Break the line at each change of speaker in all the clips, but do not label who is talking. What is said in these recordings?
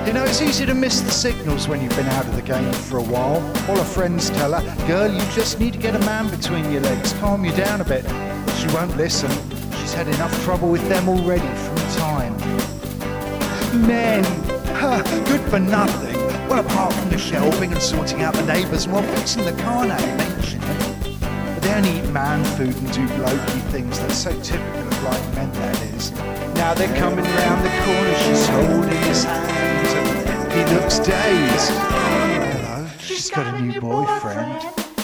You know, it's easy to miss the signals when you've been out of the game for a while. All her friends tell her, girl, you just need to get a man between your legs, calm you down a bit. But she won't listen. She's had enough trouble with them already from time. Men, good for nothing. Well, apart from the shelving and sorting out the neighbours while fixing the car, now you mention it. But they only eat man food and do blokey things. That's so typical of like men, that is. Now they're coming round the corner, she's holding his hand, and he looks dazed. Hello, she's got a new boyfriend.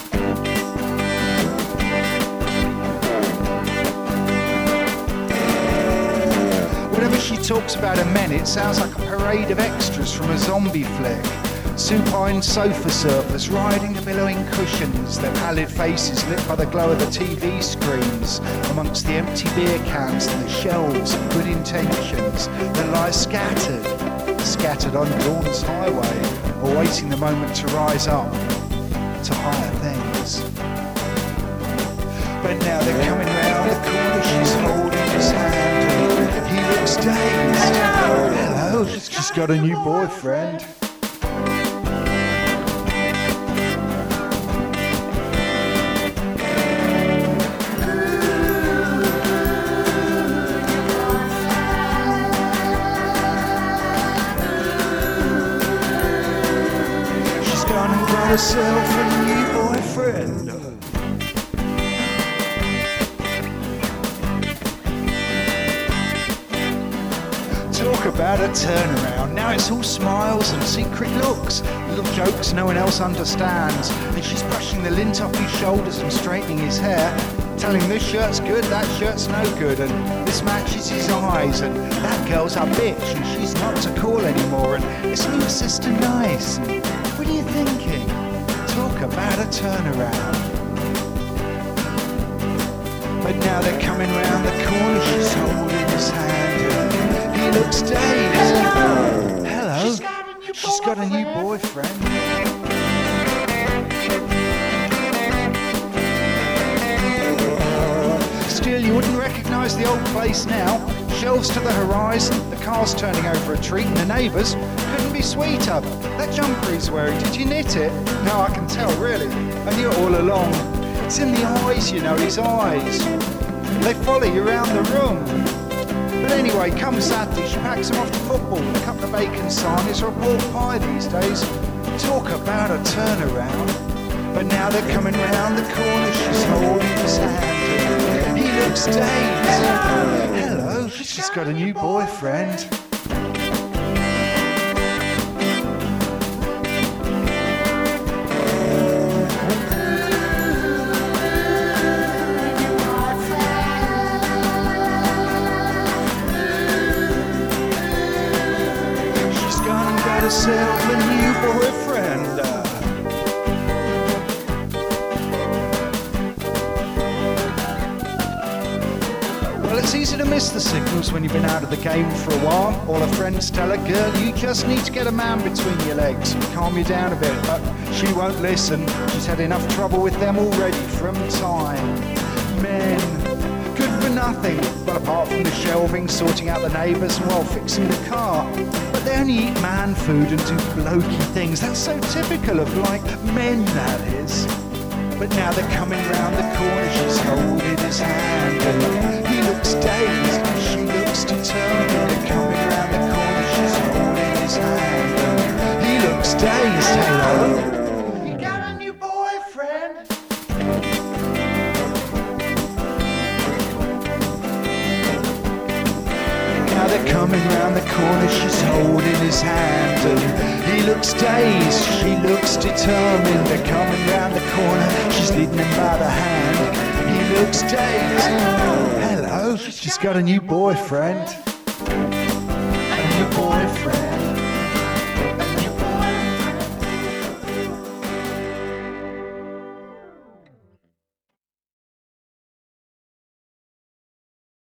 Whenever she talks about her men, it sounds like a parade of extras from a zombie flick. Supine sofa surfers riding the billowing cushions, their pallid faces lit by the glow of the TV screens, amongst the empty beer cans and the shelves of good intentions that lie scattered on dawn's highway, awaiting the moment to rise up to higher things. But now they're coming round the corner, she's holding his hand, and he looks dazed. Hello, she's got a new boyfriend. Herself a new boyfriend. Talk about a turnaround. Now it's all smiles and secret looks, little jokes no one else understands. And she's brushing the lint off his shoulders and straightening his hair, telling him this shirt's good, that shirt's no good, and this matches his eyes, and that girl's a bitch and she's not to call anymore, and it's new sister nice. What are you thinking? Talk about a turnaround. But now they're coming round the corner, she's holding his hand, and he looks dazed. Hello, she's got a new boyfriend. Still, you wouldn't recognise the old place now. Shelves to the horizon, the car's turning over a treat, and the neighbours couldn't be sweeter. That jumper he's wearing, did you knit it? No, I can tell, really. I knew it all along. It's in the eyes, you know, his eyes. They follow you around the room. But anyway, come Saturday, she packs him off to football with a couple of bacon sarnies or a pork pie these days. Talk about a turnaround. But now they're coming round the corner, she's holding his hand, and he looks dazed. Hello, she's got a new boyfriend. She's gone and got herself a new boyfriend. It's easy to miss the signals when you've been out of the game for a while. All her friends tell her, girl, you just need to get a man between your legs, calm you down a bit, but she won't listen. She's had enough trouble with them already from time. Men, good for nothing, well, apart from the shelving, sorting out the neighbours, and while fixing the car. But they only eat man food and do blokey things. That's so typical of, like, men, that is. But now they're coming round the corner, she's holding his hand, and he looks dazed, she looks determined. They're coming round the corner, she's holding his hand, and he looks dazed. Hello, you got a new boyfriend. Now they're coming round the corner, she's holding his hand, and he looks dazed, she looks determined. They're coming round the corner, she's leading him by the hand. He looks dazed. Hello, she's got a new boyfriend. A new boyfriend.